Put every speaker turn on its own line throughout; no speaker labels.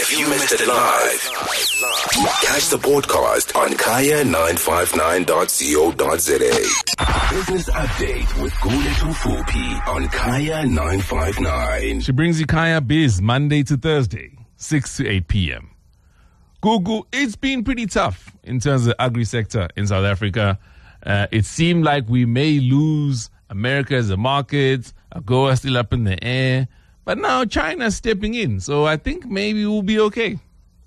If you missed it live, catch the podcast on kaya959.co.za. Business update with Guletu Fupi on Kaya 959.
She brings you Kaya Biz Monday to Thursday, 6 to 8 p.m. Google, it's been pretty tough in terms of the agri-sector in South Africa. It seemed like we may lose America as a market. AGOA is still up in the air. But now China's stepping in. So I think maybe we'll be okay.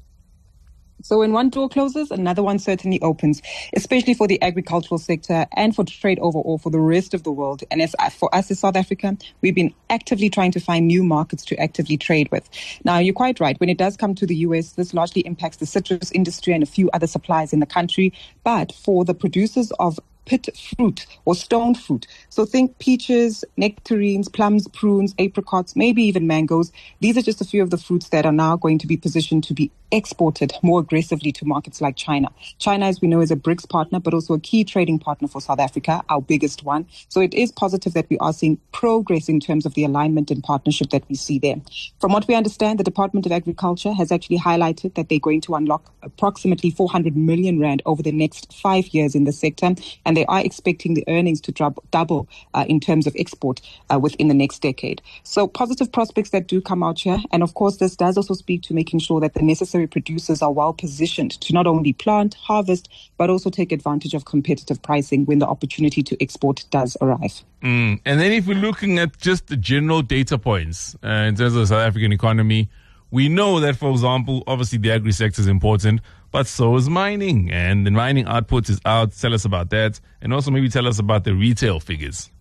So when one door closes, another one certainly opens, especially for the agricultural sector and for trade overall for the rest of the world. And as for us as South Africa, we've been actively trying to find new markets to actively trade with. Now, you're quite right. When it does come to the US, this largely impacts the citrus industry and a few other suppliers in the country. But for the producers of pit fruit or stone fruit. So think peaches, nectarines, plums, prunes, apricots, maybe even mangoes. These are just a few of the fruits that are now going to be positioned to be exported more aggressively to markets like China. China, as we know, is a BRICS partner, but also a key trading partner for South Africa, our biggest one. So it is positive that we are seeing progress in terms of the alignment and partnership that we see there. From what we understand, the Department of Agriculture has actually highlighted that they're going to unlock approximately 400 million rand over the next 5 years in the sector, and they are expecting the earnings to double in terms of export within the next decade. So positive prospects that do come out here. And of course, this does also speak to making sure that the necessary producers are well positioned to not only plant, harvest, but also take advantage of competitive pricing when the opportunity to export does arrive.
And then if we're looking at just the general data points in terms of the South African economy, we know that, for example, obviously the agri-sector is important, but so is mining. And the mining output is out. Tell us about that. And also maybe tell us about the retail figures.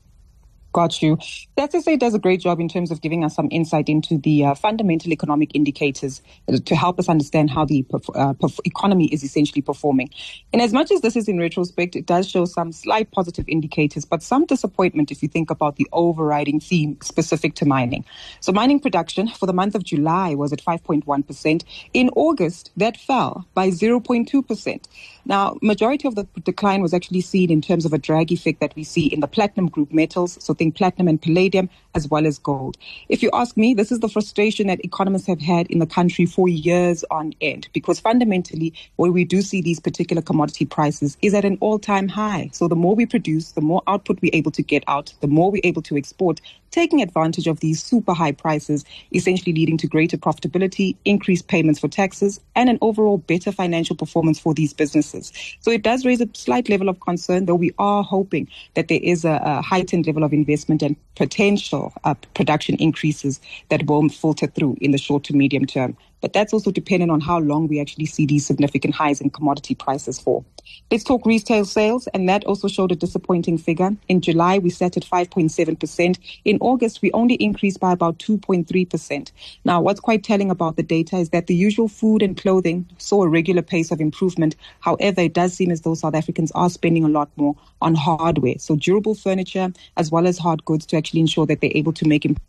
Got you. The SSA does a great job in terms of giving us some insight into the fundamental economic indicators to help us understand how the economy is essentially performing. And as much as this is in retrospect, it does show some slight positive indicators, but some disappointment if you think about the overriding theme specific to mining. So mining production for the month of July was at 5.1%. In August, that fell by 0.2%. Now, majority of the decline was actually seen in terms of a drag effect that we see in the platinum group metals, so think platinum and palladium, as well as gold. If you ask me, this is the frustration that economists have had in the country for years on end, because fundamentally, where we do see these particular commodity prices is at an all-time high. So the more we produce, the more output we're able to get out, the more we're able to export, taking advantage of these super high prices, essentially leading to greater profitability, increased payments for taxes, and an overall better financial performance for these businesses. So it does raise a slight level of concern, though we are hoping that there is a heightened level of investment and potential production increases that will filter through in the short to medium term. But that's also dependent on how long we actually see these significant highs in commodity prices for. Let's talk retail sales, and that also showed a disappointing figure. In July, we sat at 5.7%. In August, we only increased by about 2.3%. Now, what's quite telling about the data is that the usual food and clothing saw a regular pace of improvement. However, it does seem as though South Africans are spending a lot more on hardware, so durable furniture as well as hard goods to actually ensure that they're able to make improvements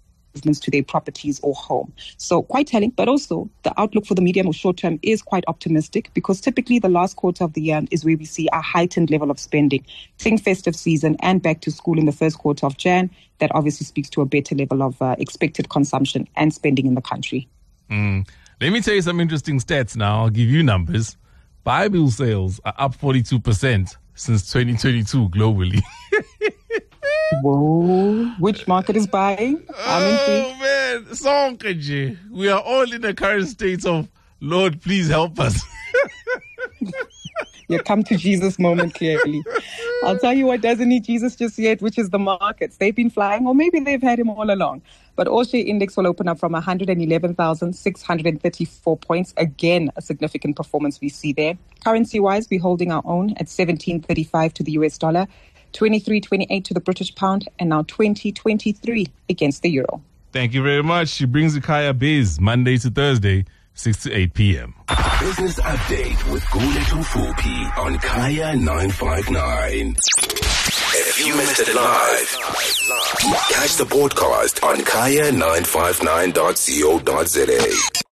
to their properties or home. So quite telling, but also the outlook for the medium or short term is quite optimistic, because typically the last quarter of the year is where we see a heightened level of spending. Think festive season and back to school in the first quarter of Jan. That obviously speaks to a better level of expected consumption and spending in the country.
Let me tell you some interesting stats now. I'll give you numbers. Bible sales are up 42% since 2022 globally.
Whoa, which market is buying?
Oh, man. Sonkaji. We are all in the current state of, Lord, please help us.
You come to Jesus moment, clearly. I'll tell you what doesn't need Jesus just yet, which is the markets. They've been flying, or maybe they've had him all along. But All-Share Index will open up from 111,634 points. Again, a significant performance we see there. Currency-wise, we're holding our own at 17.35 to the US dollar, 23.28 to the British pound, and now 20.23 against the euro.
Thank you very much. She brings the Kaya Biz Monday to Thursday, 6 to 8 p.m.
Business update with Guletu Fupi on Kaya 959. If you missed it live, catch the podcast on kaya959.co.za.